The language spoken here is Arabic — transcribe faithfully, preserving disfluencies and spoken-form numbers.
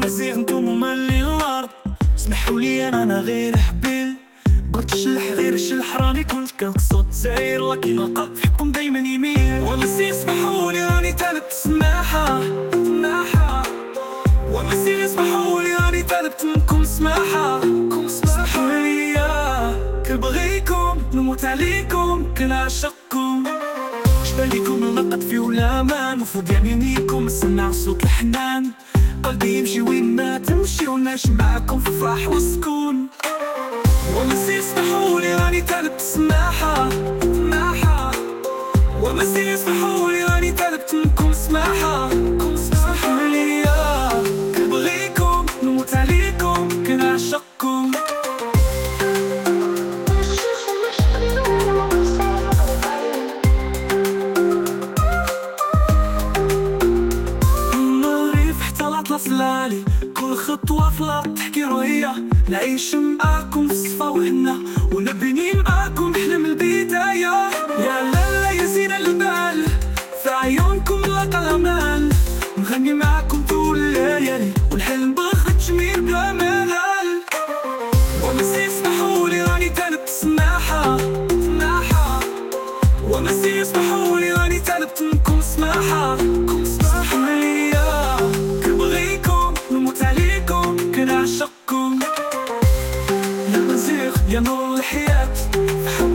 مزيغ انتم مملين الارض. اسمحوا لي انا انا غير حبيل، قلت الشلح غير الشلح راني كنت كنقصد زاير، لكن القلب فيكم دايما يميل. ومسي اسمحوا لي راني تالت سماحة سماحة، ومسي اسمحوا لي راني تالت منكم سماحة. اسمحوا لي كنبغيكم نموت عليكم كنعشقكم، جباليكم نلقط في ولامان، وفوق يمينيكم نسمع صوت الحنان. قلبي يمشي وين ما تمشي ونعيش معاكم في الفرح والسكون. ومسي اسمحوا لي راني تالت سماحة سماحة، ومسي اسمحوا لي راني تالت منكم سماحة. اسمحوا لي كنبغيكم نموت عليكم كنعشقكم. لالي كل خطوة في الأرض تحكي رؤية، نعيش معاكم في الصفا وحنا، ونبني معاكم حلم البداية. يا لالا يا زين البال، في عيونكم نلقى الأمان، نغني معاكم طول الليالي، والحلم باغي تجميل بلا ملل. ومسي اسمحوا لي راني تالت سماحة سماحة، ومسي اسمحوا لي راني تالت منكم سماحة. اسمحوا لي نموت عليكم كنعشقكم، يا مزيغ يا نور الحياة.